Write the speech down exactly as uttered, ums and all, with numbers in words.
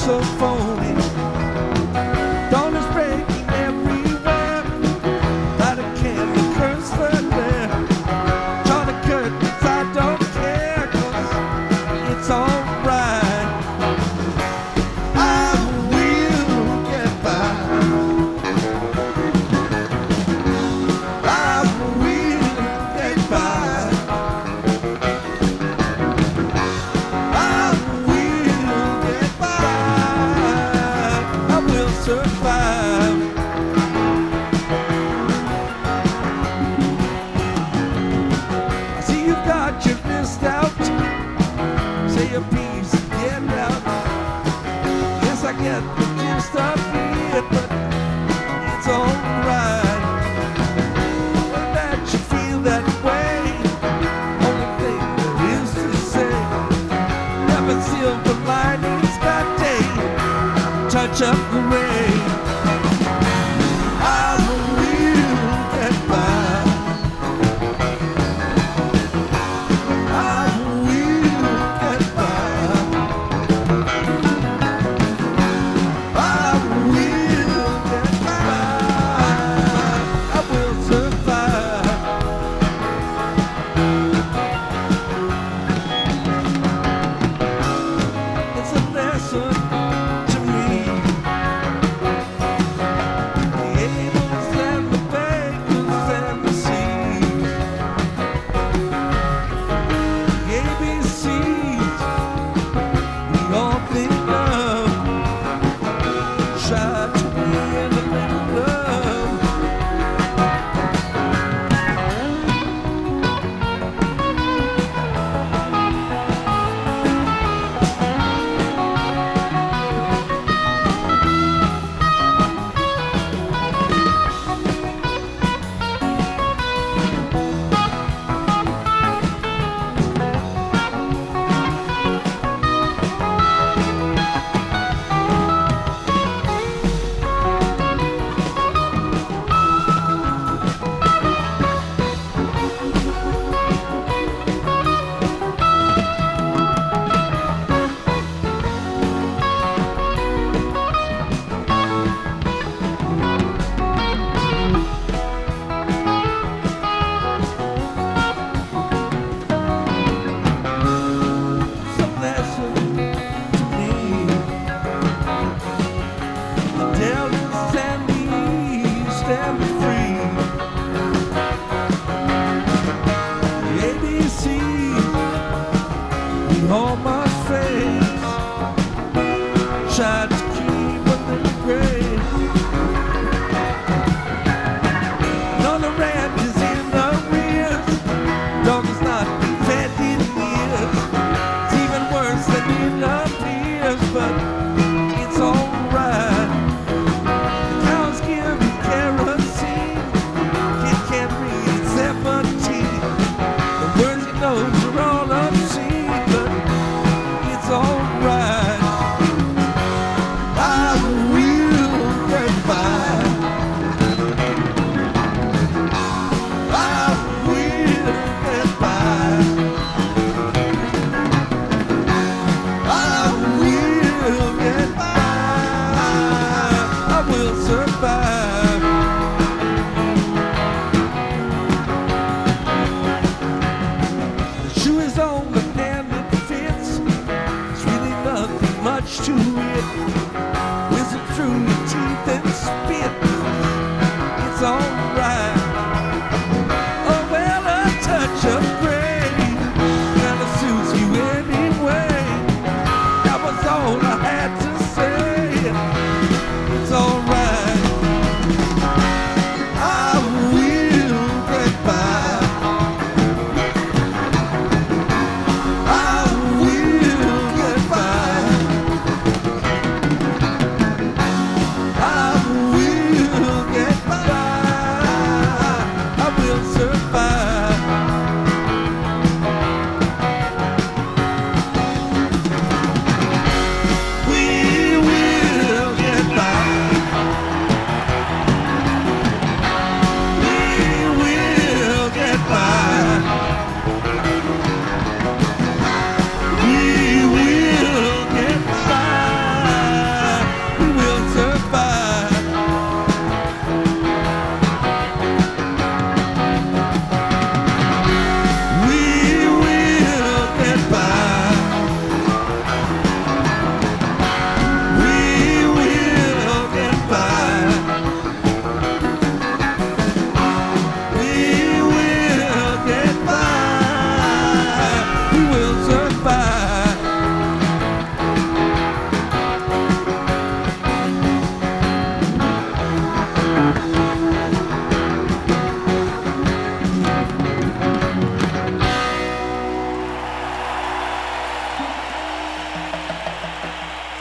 so phony. Dawn is breaking everywhere. Light a candle, curse the glare. Draw the curtains, I don't care, 'cause it's alright. I will get by. I will get by. I will get by. I will survive. I see you've got your list out. Say your piece and get out. Yes, I get the gist of it, but it's alright. Well, that you feel that way. Only thing there is to say. Never silver linings that day. Touch up the rain. I will get by. I will get by. I will get by. I will survive. It's a lesson to me. The A's and the bakers and the C's. The A B C's we all think of. Try to be in a little love. Some lesson to me. The deltas and the east and the free. The A B Cs we all must face. Try to keep a little grace. None of rent is in the rears. Dog is not fed in years. It's even worse than it appears, but it's alright. The cows give you kerosene. Kid can't read seventeen. The words he knows are all obscene, but it's alright. I will get by. I will get by. I will get by. I will survive. The shoe is on the and it fits. There's really nothing much to it. Whizzle through your teeth and spit. It's alright. Oh, well, a touch of grace.